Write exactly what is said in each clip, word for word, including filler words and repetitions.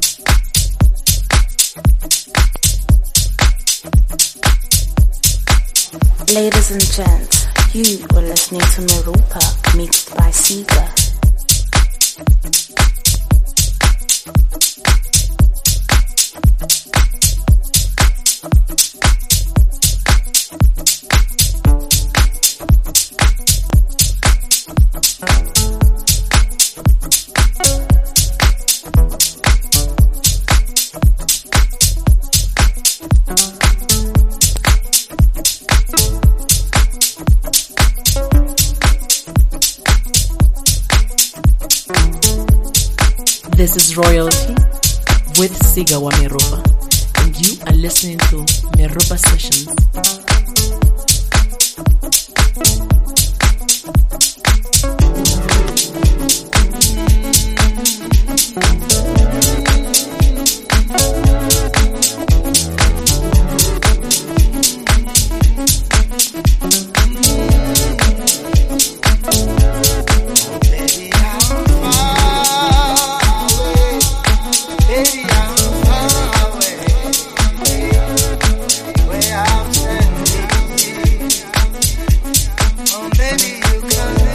Ladies and gents, you are listening to Merupa, mixed by Sega. This is Royalty with Siga wa Merupa, and you are listening to Merupa Sessions. Baby, you can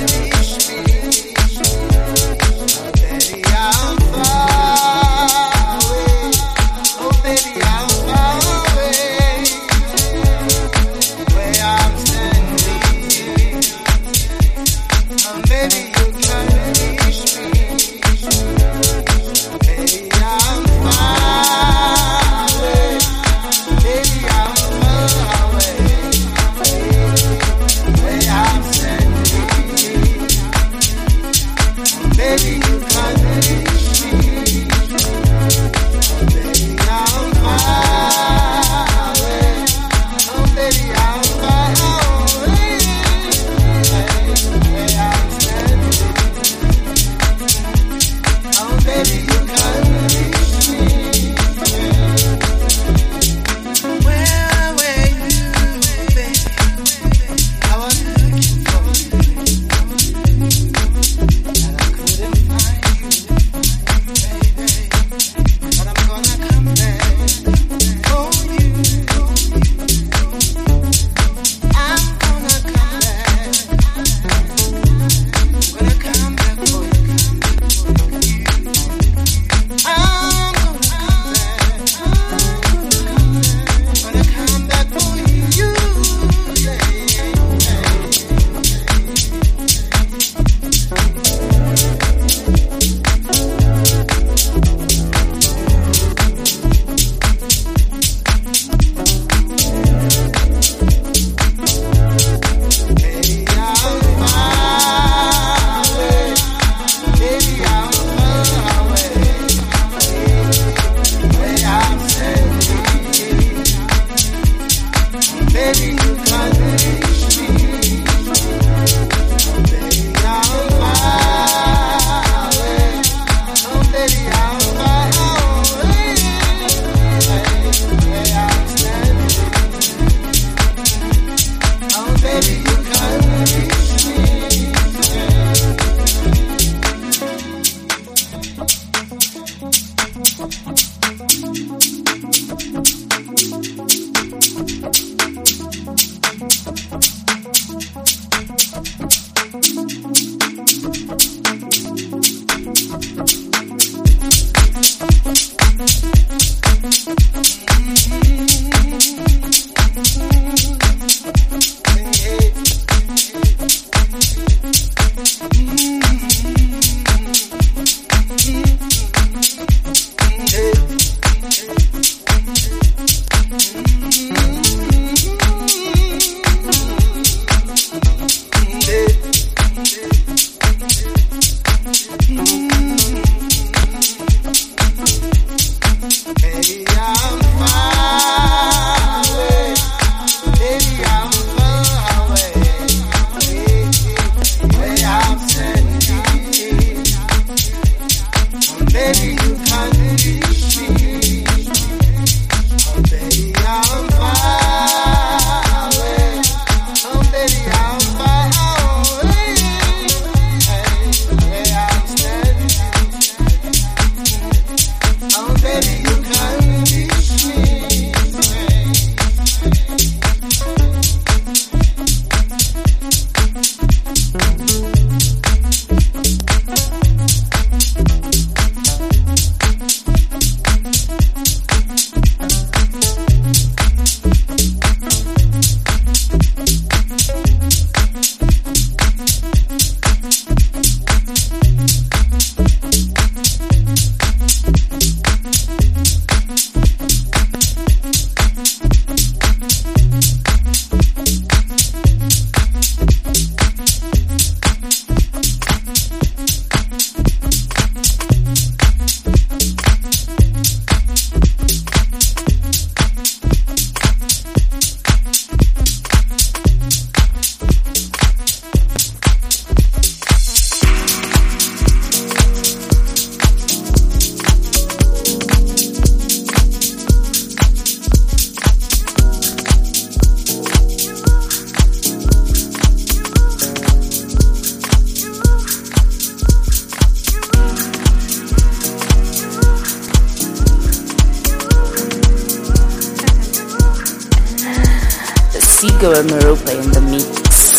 Sigo and Meropa in the mix.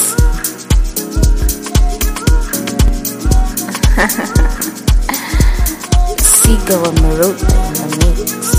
Sigo and Meropa in the mix.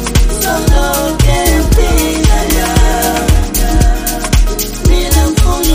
Solo que pida ya, mira un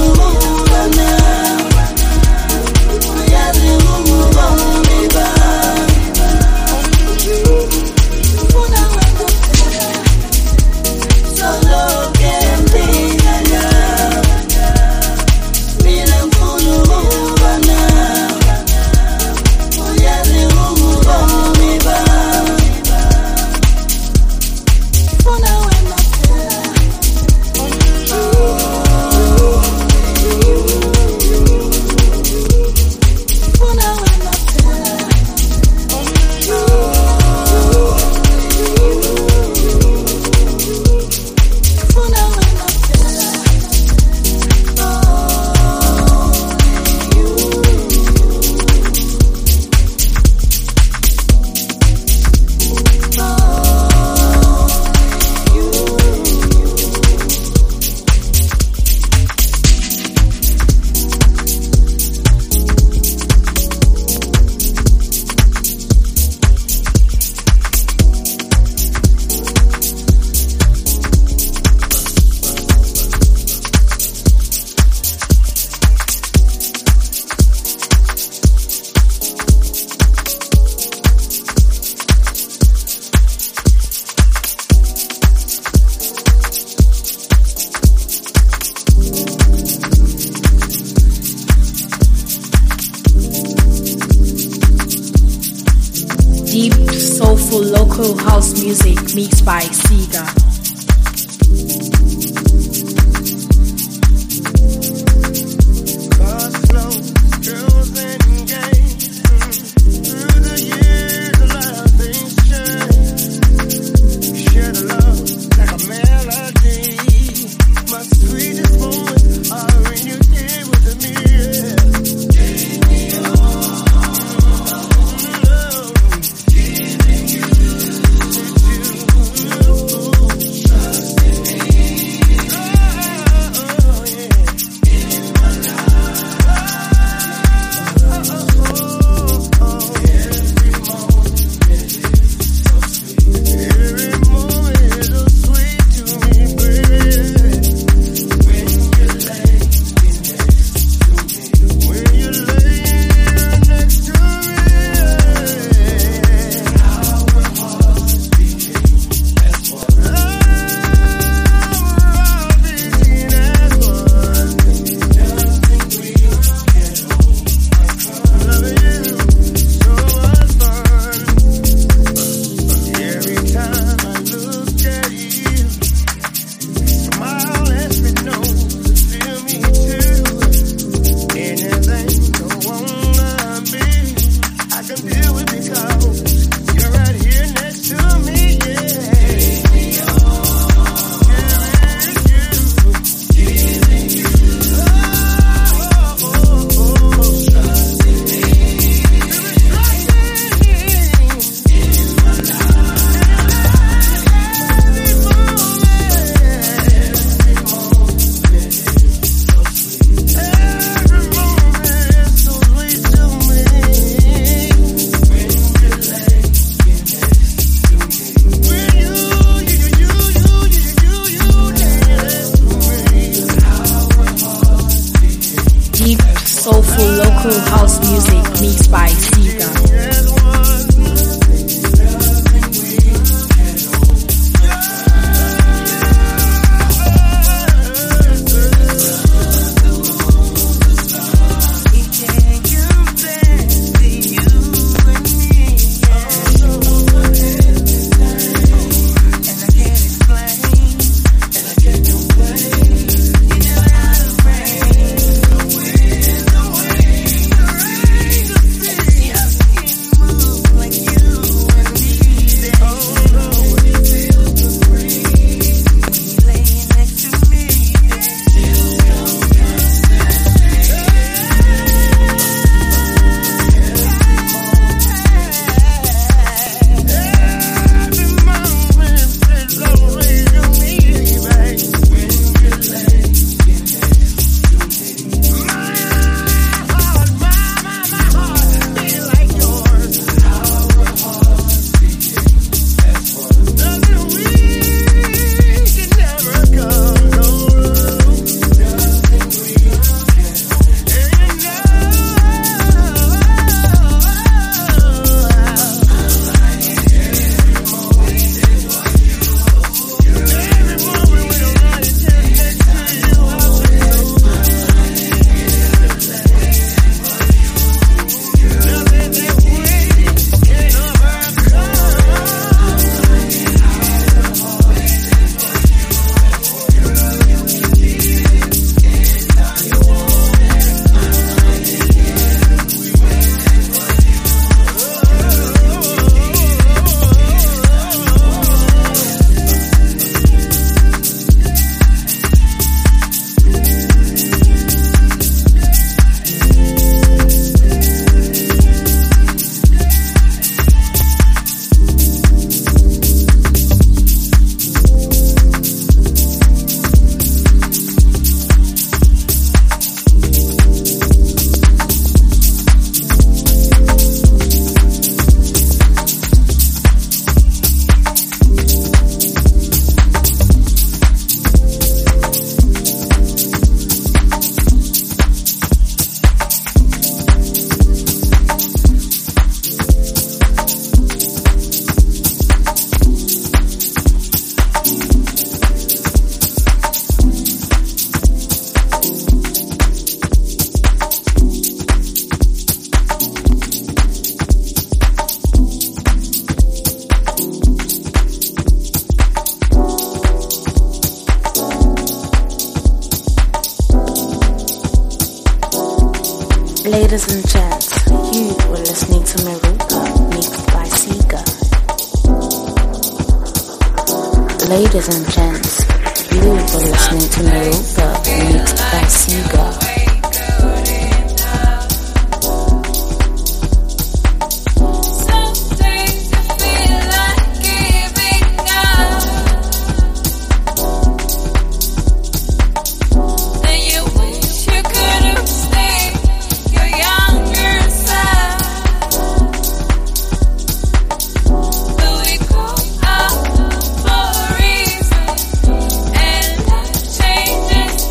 Deep, soulful local house music mixed by Siga. Ooh. to Meruka, mixed by Sega. Ladies and gents, you are listening to Meruka, mixed by Sega. Changes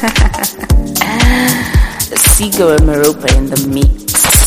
Sigo and Meropa in the mix.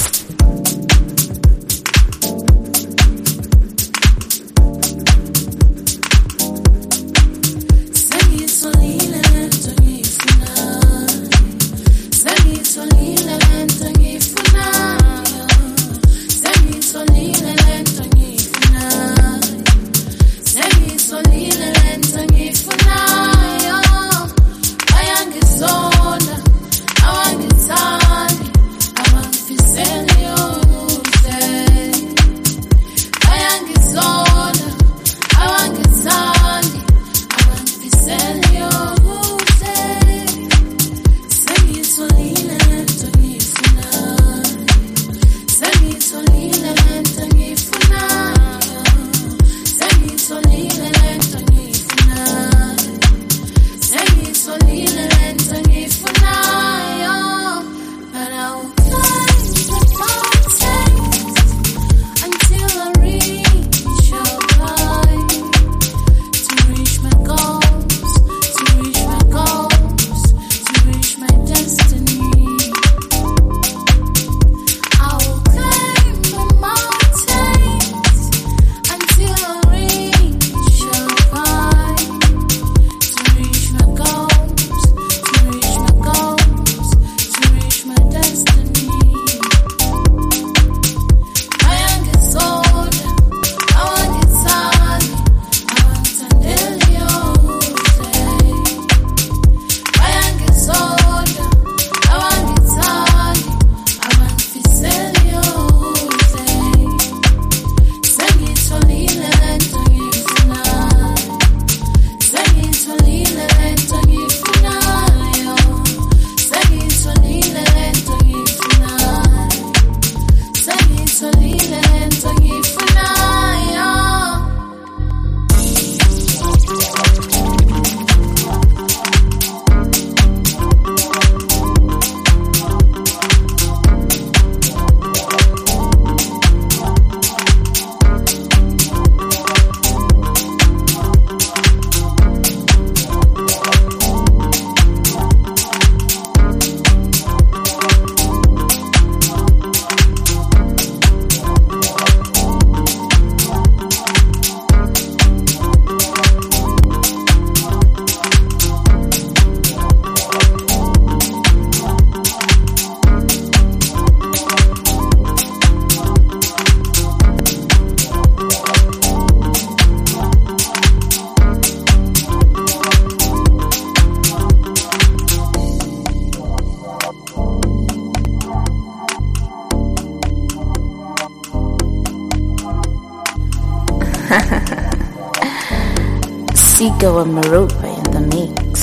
Sigo and Meropa in the mix.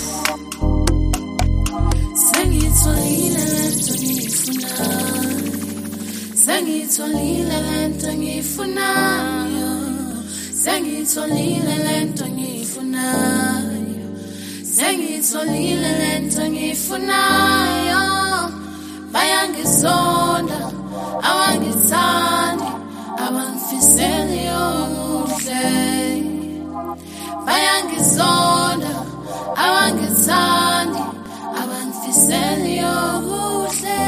Sengitholile lento ngiyifunayo, sengitholile lento ngiyifunayo, sengitholile lento ngiyifunayo, sengitholile lento ngiyifunayo. Bayangisonda, awangithandi, abangifiseli okuhle. Bayangizonda, awangithandi, abangifiseli okuhle.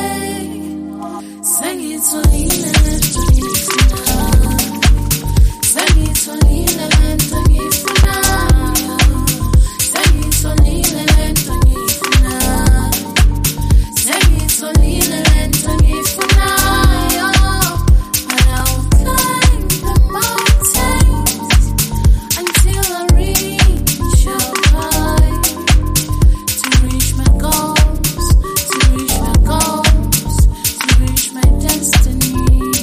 Sengitholile lento ngiyifunayo, sengitholile lento ngiyifunayo, sengitholile lento ngiyifunayo, sengitholile lento ngiyifunayo. But I will climb the mountains until I reach up high, to reach my goals, to reach my goals, to reach my destiny.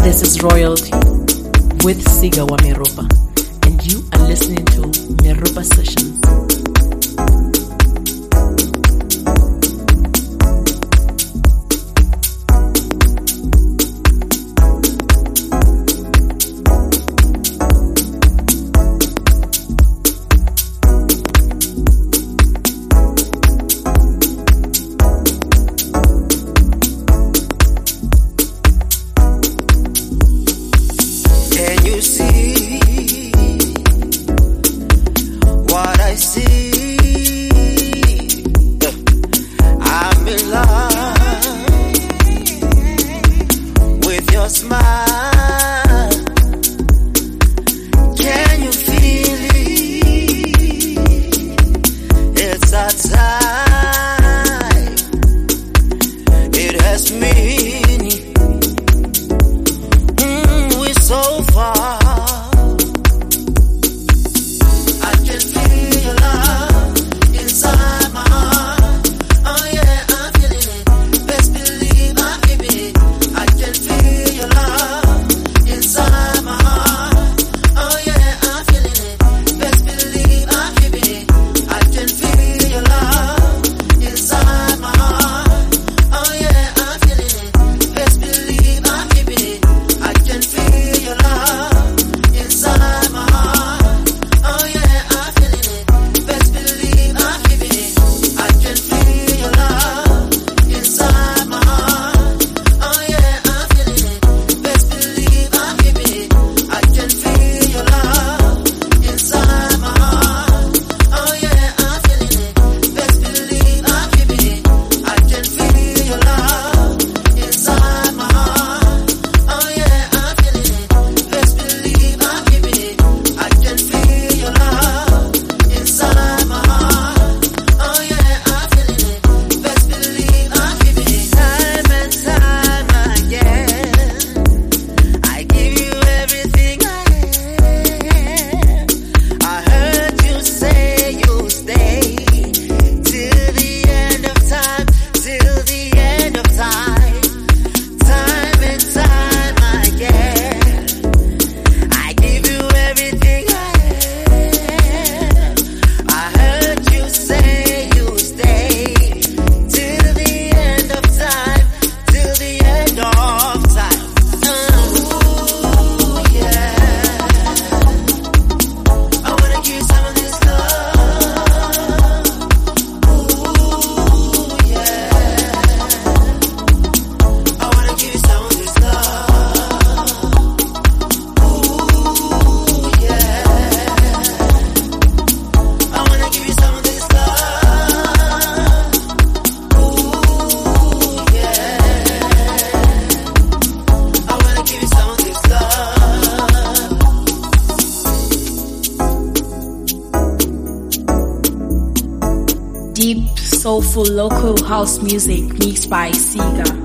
This is Royalty with Siga wa Meropa, and you are listening to Meropa Sessions. Soulful local house music mixed by Siga.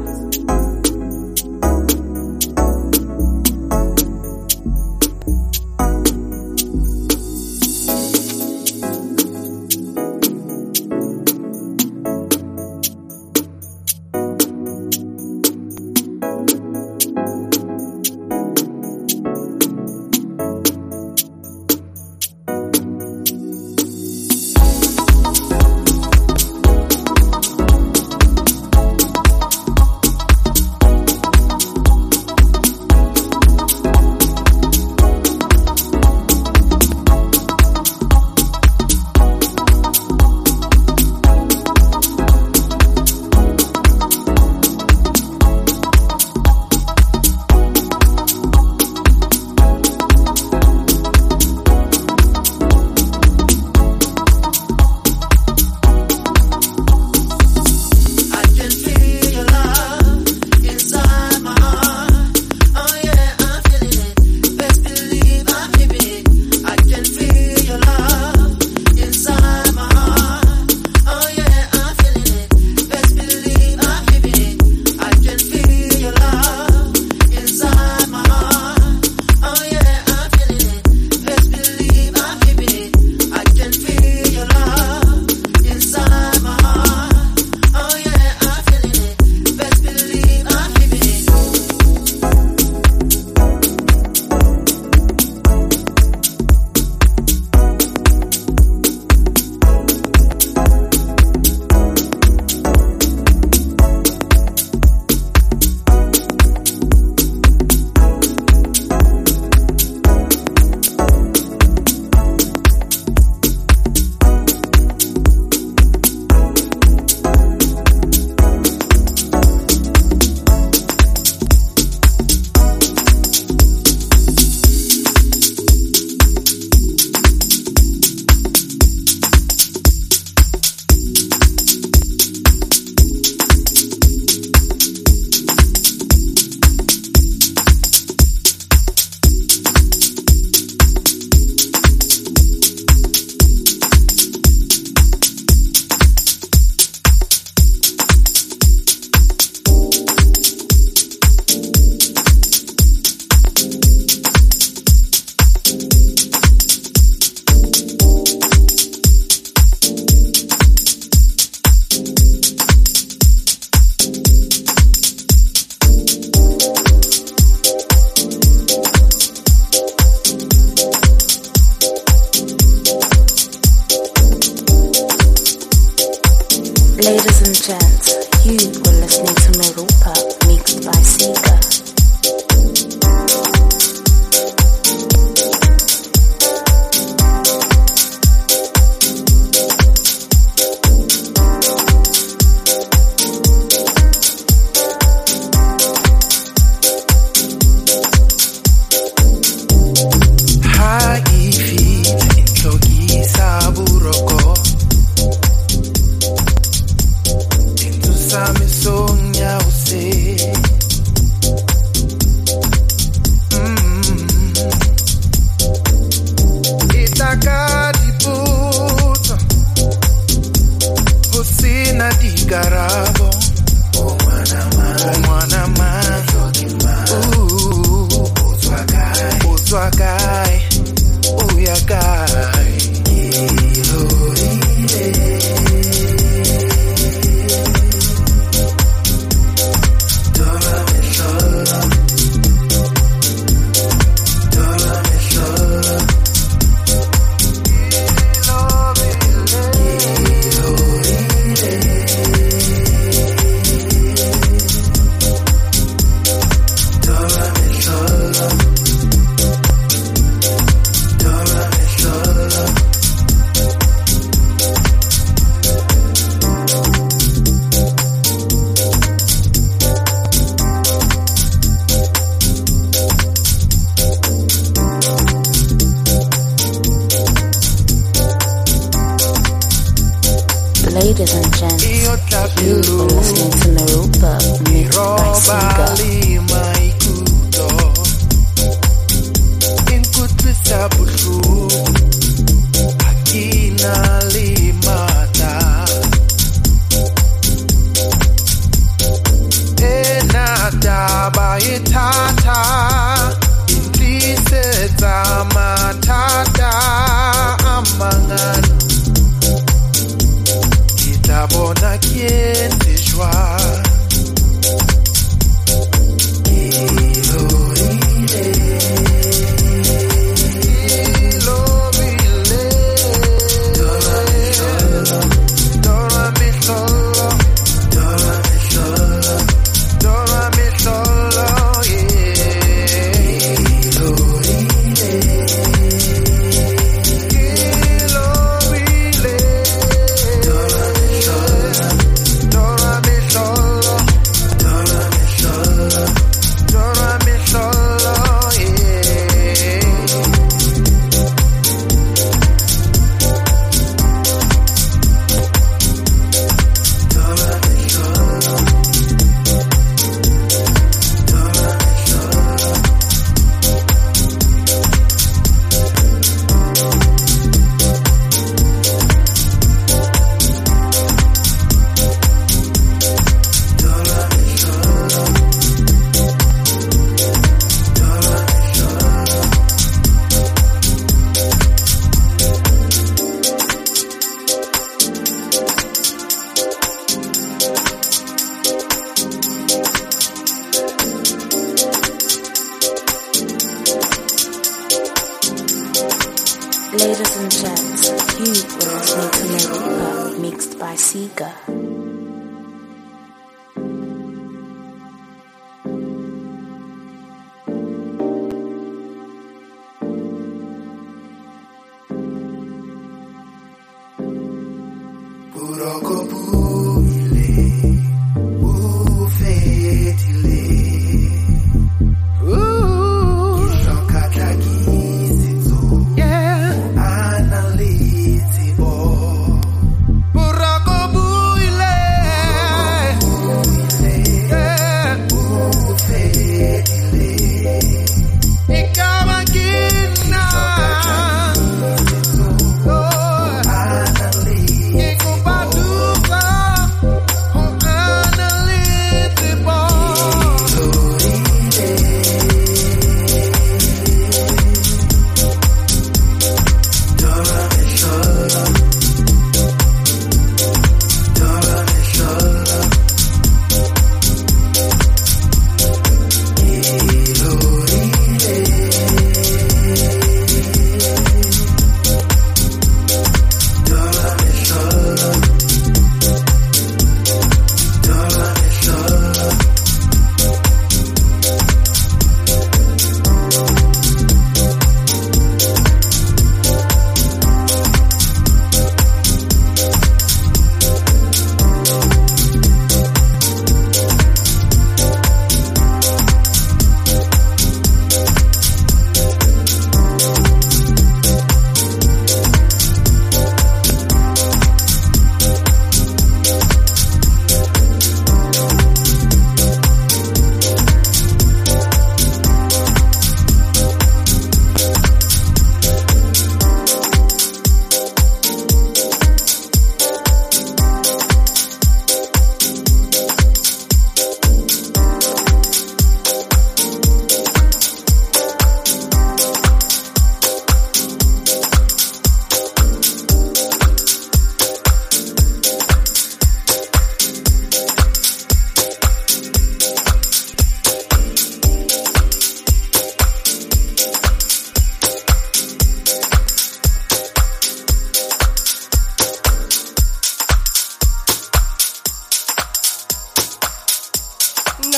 Ladies and gents, you were listening to Merupa, mixed by Sega. Ladies and gents, you are listening to Merupa, mixed by Bona quien te joie. Ladies and gents, you were listening to Merupa, mixed by Sega. Bye.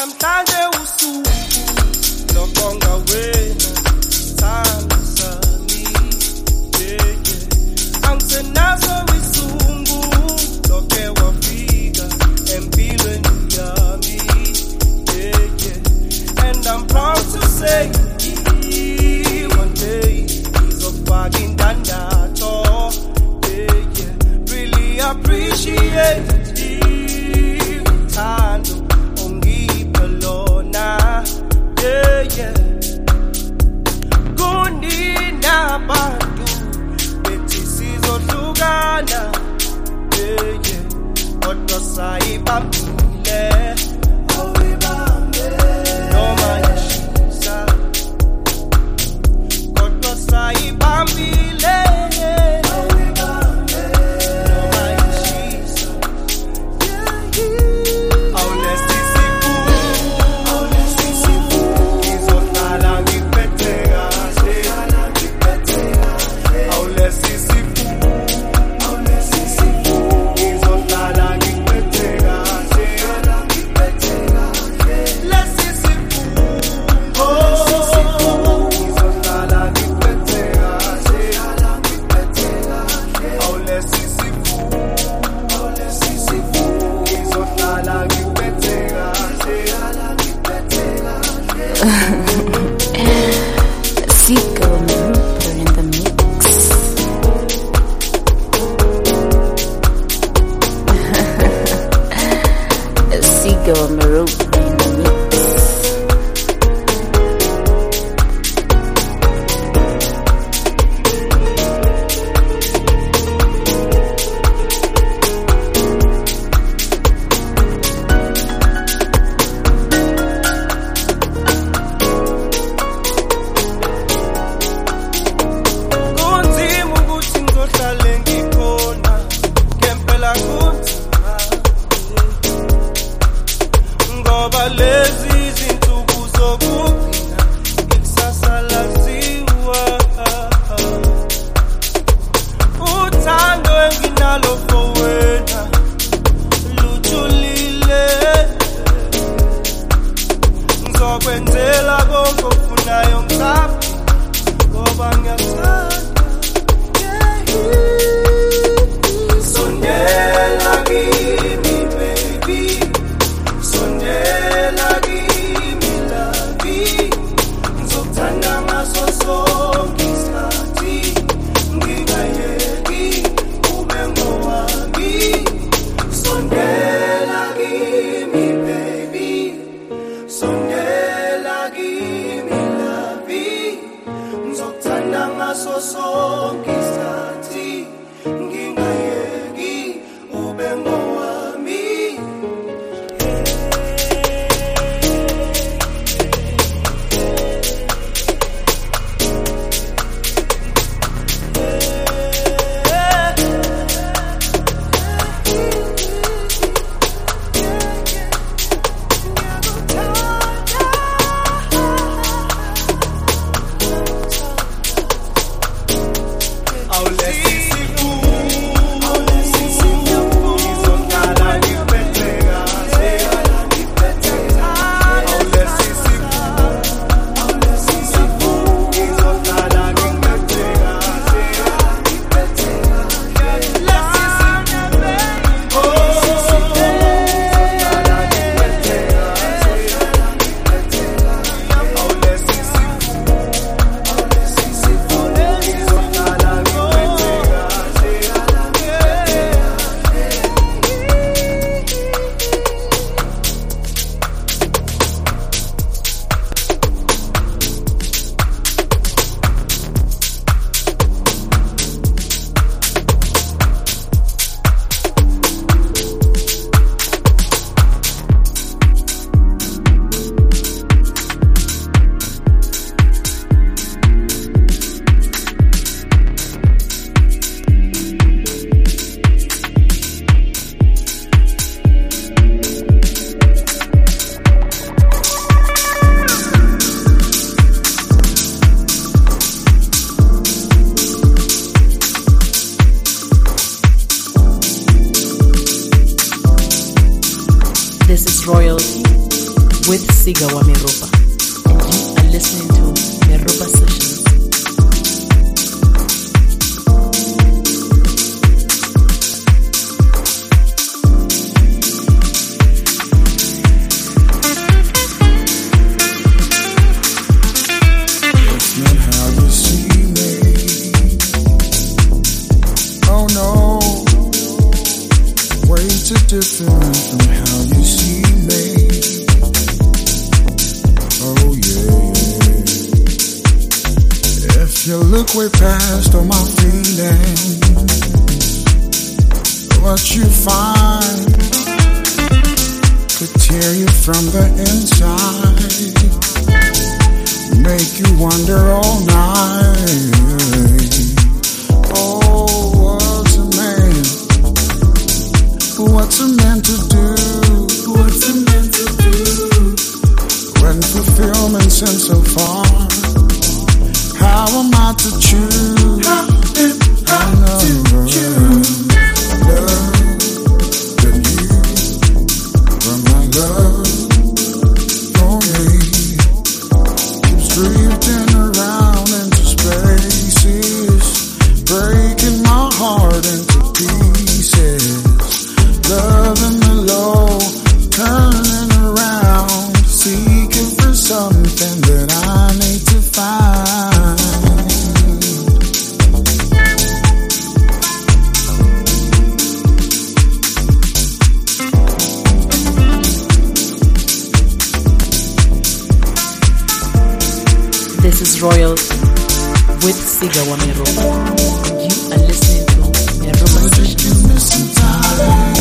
namhlanje usuku lokonga wena sami sami yeah yeah angsenazo isungu loke wafika empilweni yami yeah yeah and I'm proud to say one day izofaka indandatho yeah yeah really appreciate uthando ongipha lona yeah yeah kunina bantu bethi sizohlukana yeah yeah kodwa sayibambile awibambe noma yashisa kodwa sayibambile awibambe noma yashisa yeah yeah aw lesisifu aw lesisifu izohlala ngiphethe kahle ngiphethe kahle aw lesisifu aw lesisifu izohlala ngiphethe kahle ngiphethe kahle lesisifu oh izohlala ngiphethe kahle ngiphethe kahle aw lesisifu aw lesisifu izohlala ngiphethe kahle ngiphethe kahle Zico Marupa in the mix. Zico Marupa in the mix. kunzima ukuthi ngizohlale ngikhona ngempela kunzima ngoba lezi zinsuku zokugcina ikusasa laziwa uthando enginalo for wena lujulile ngizokwenzela konke ofunayo ngisaphila ngoba ngiyathanda yeah sondela kimi baby sondela kimi labi ngizokuthanda ngaso sonke isikhathi ngingayeki ube ngowami sondela kimi baby sondela kimi labi ngizokuthanda ngaso sonke isikhathi ngingayeki ube ngowami aw lesisifu aw lesisifu izohlala ngiphethe kahle ngiphethe kahle aw lesisifu aw lesisifu izohlala ngiphethe kahle ngiphethe kahle lesisifu oh izohlala ngiphethe kahle ngiphethe kahle aw lesisifu aw lesisifu izohlala ngiphethe kahle This is Royalty with Siga Wameropa. And you are listening to Meropa Sessions. Different from how you see me. Oh yeah, yeah. If you look way past all my feelings, what you find could tear you from the inside, make you wonder all night. Oh, what's a man? What's a man to do? What's a man to do? When fulfillment seems so far, how am I to choose? How am I to choose? Love than you, from my love for me keeps drifting around into spaces, breaking my heart into pieces. Loving the low, turning around, seeking for something that I need to find. This is Royalty with Siga Wameropa. And you are listening to Meropa Sessions. Give me some time.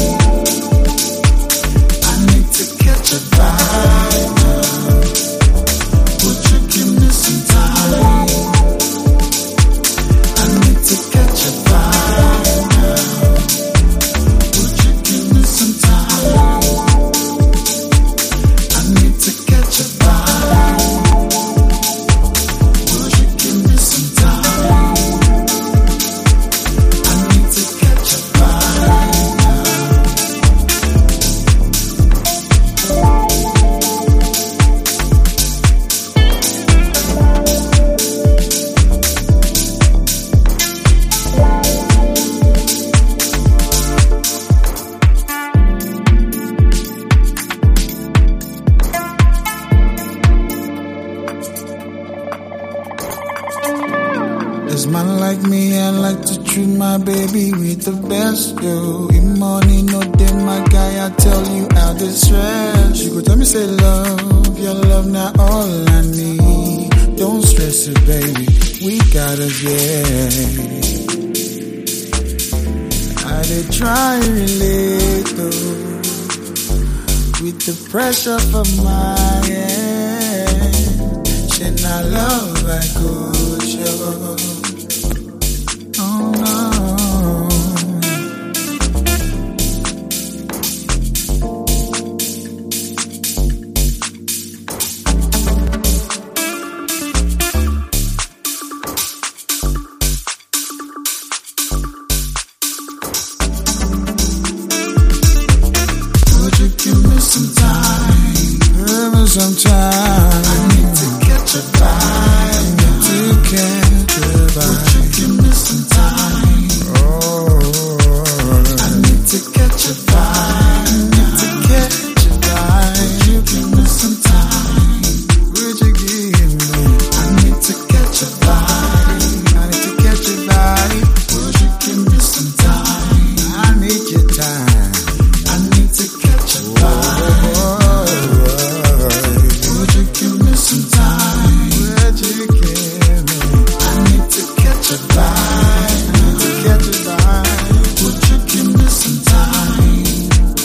Catch a vibe now. Would you give me some time? I need to catch a vibe now. Would you give me some time? I need to catch a vibe. Would you give me some time? I need to catch a vibe now. There's man like me, I like to treat my baby with the best, yo. If money no day, my guy, I tell you out the stress. You go tell me, say love, your love not all I need. Don't stress it, baby, we got us, yeah. I did try relate, though, with the pressure from my end. Shit, not love I could show. Oh no. Would you give me some time? Give me some time. I need to catch a vibe. I need to catch a vibe. Would you give me some time? Oh, I need to catch a vibe. I need to catch a vibe. Would you give me some time? Would you give me? I need to catch a vibe. I need to catch a vibe. Would you give me some time? I need your time. I need to catch a vibe. Would you give me some time? Would you give me? I need to catch a vibe. I need to catch a vibe. Would you give me some time?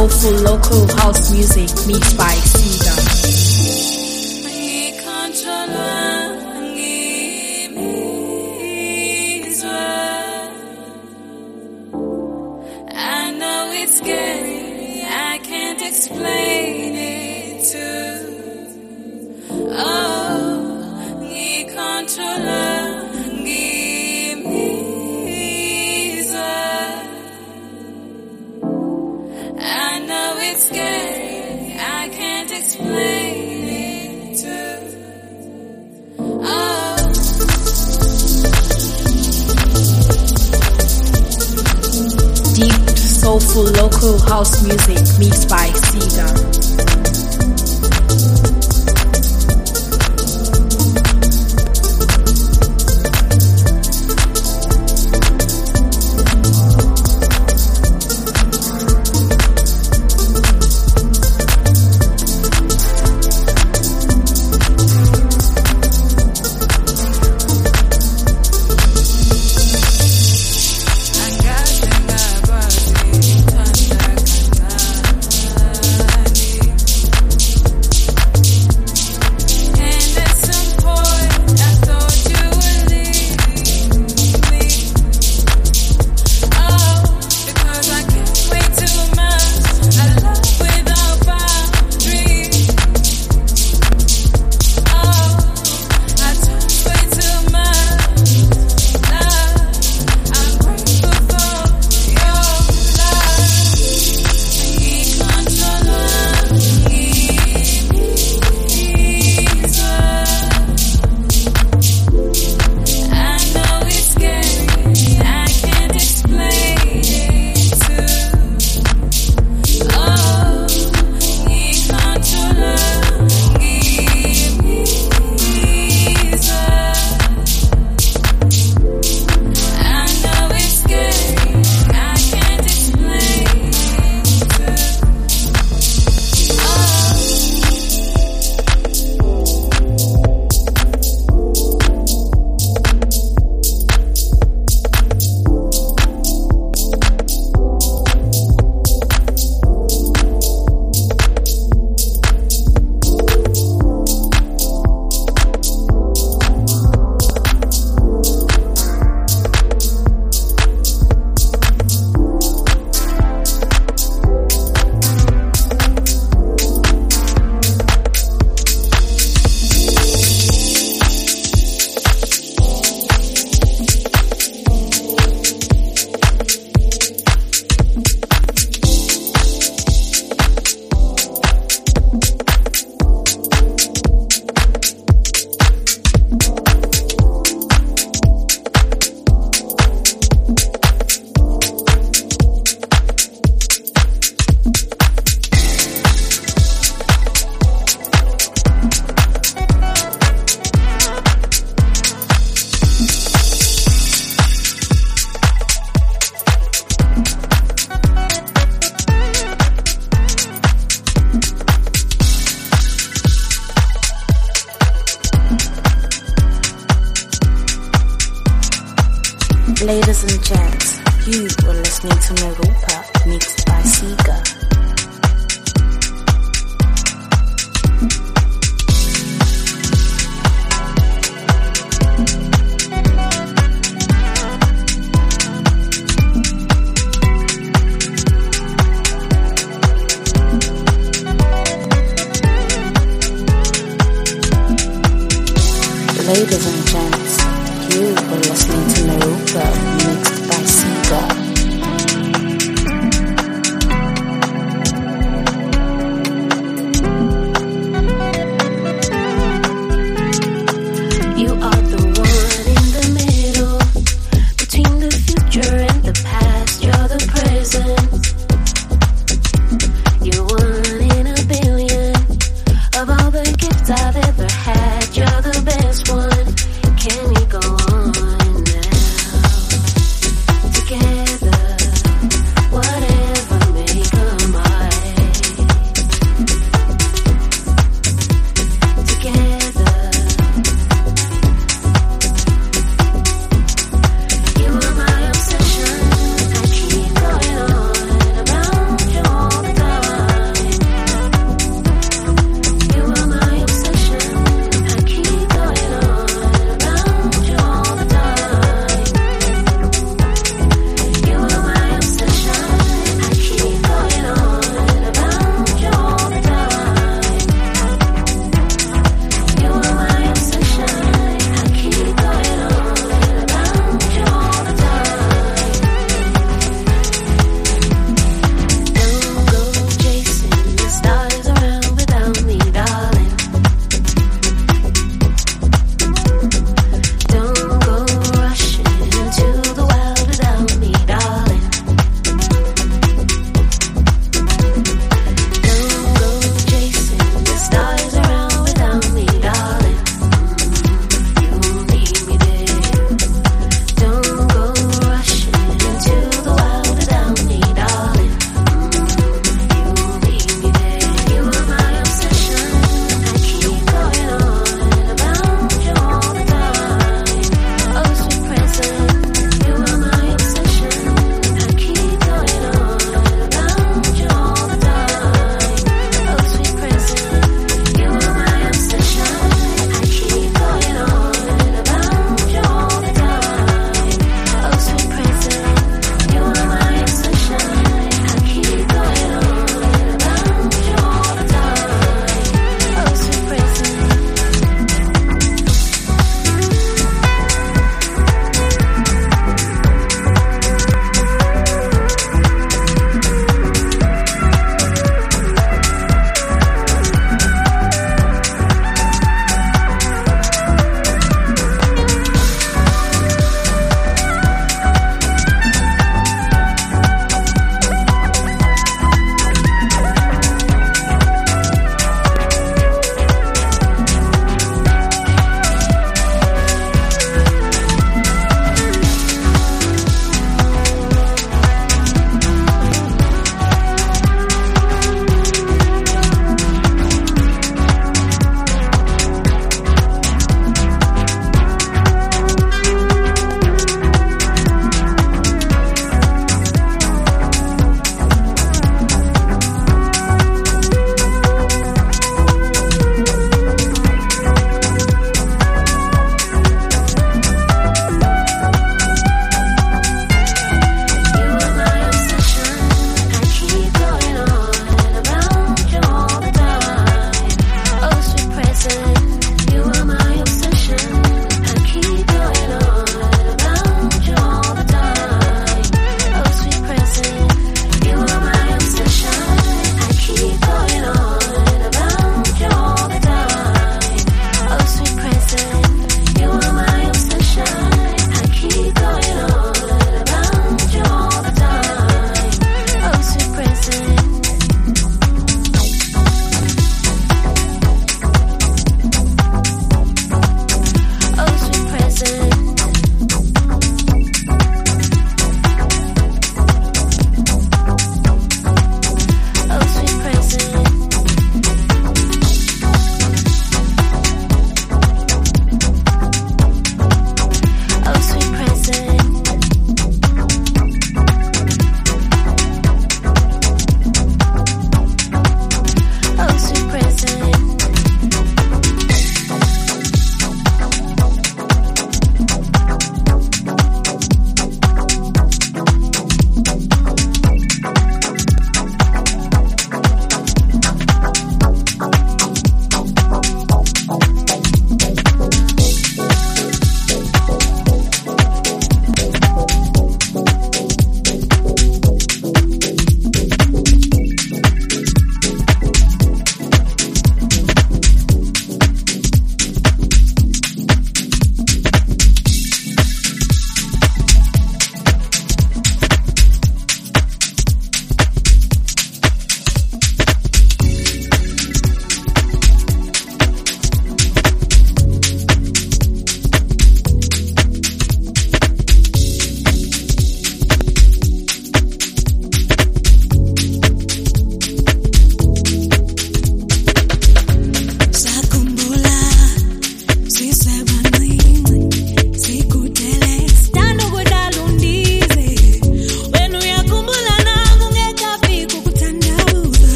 soulful local house music mixed by Sega. I know it's scary, I can't explain it too. Oh, the controller, give me ease. I know it's scary, I can't explain it too. Oh. Deep soulful local house music mixed by Sega. Ladies and gents, you were listening to Merupa mixed by Sega. Ladies and gents, you were listening to Merupa mixed by Sega.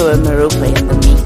Siga Wamiropa in the mix.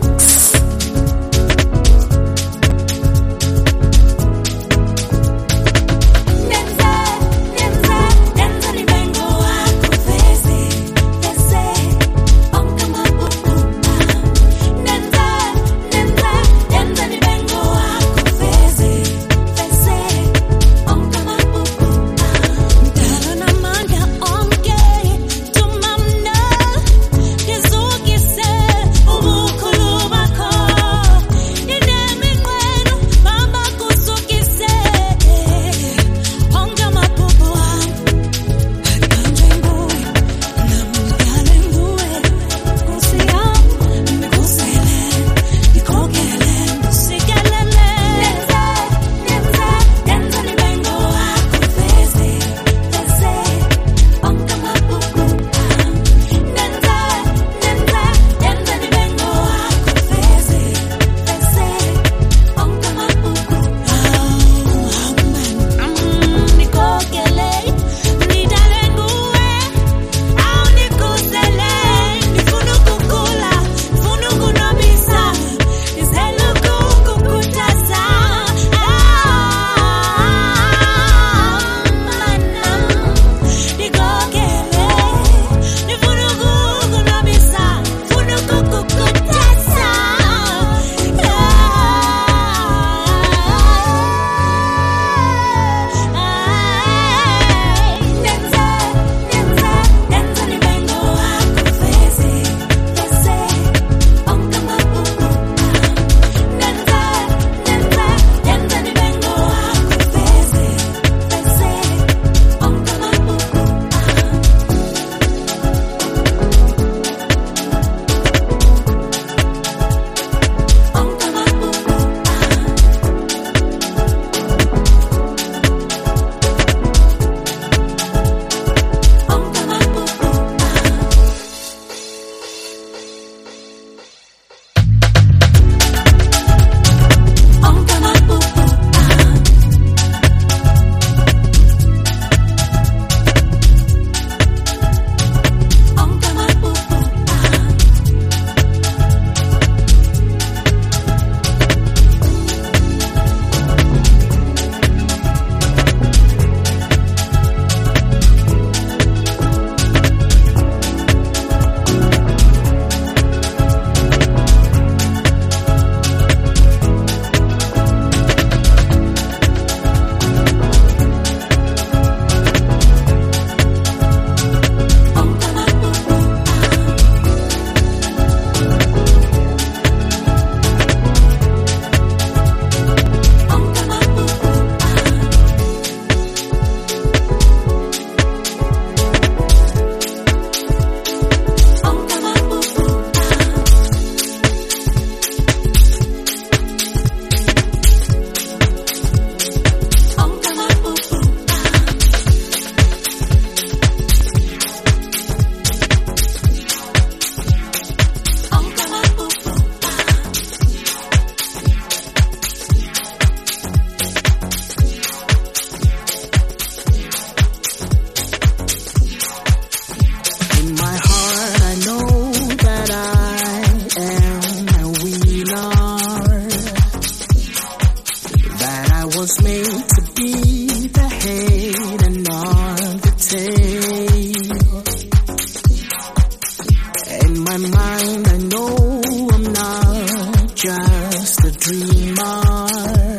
was made to be the head and not the tail. In my mind I know I'm not just a dreamer,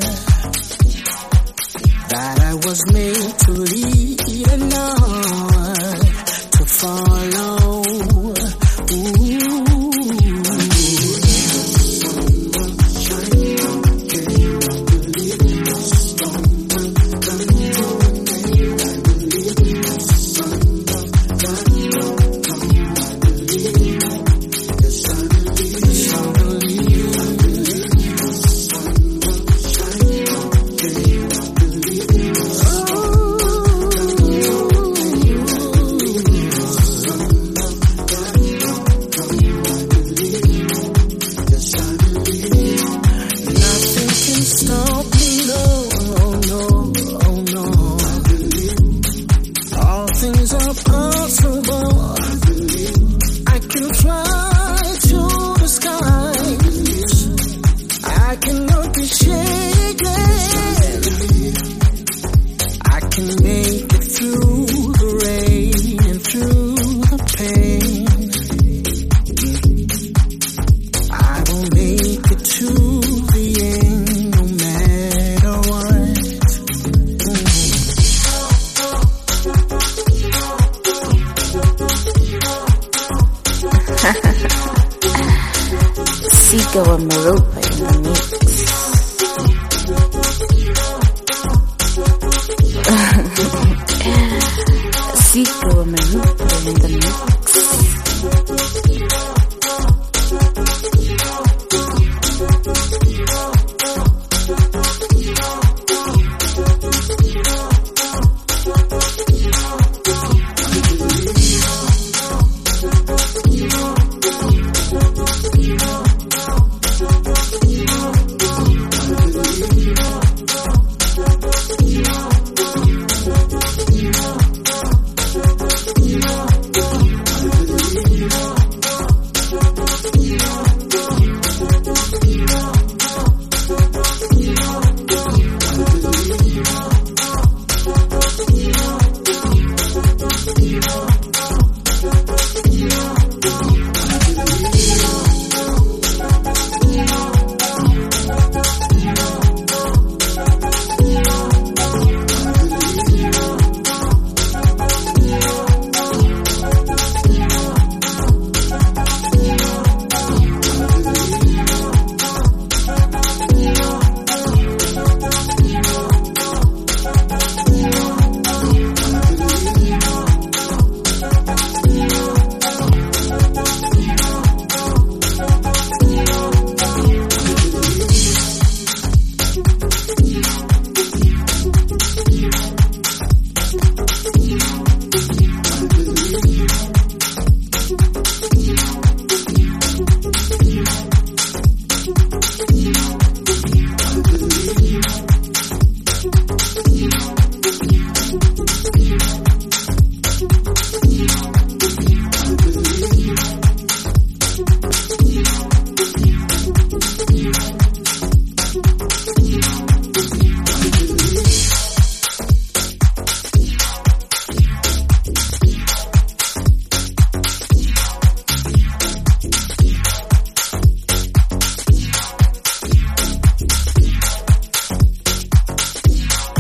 that I was made to lead and not to follow. Ooh. Things are possible. Sika wa Maropa in the mix. Sika wa Maropa in the mix. You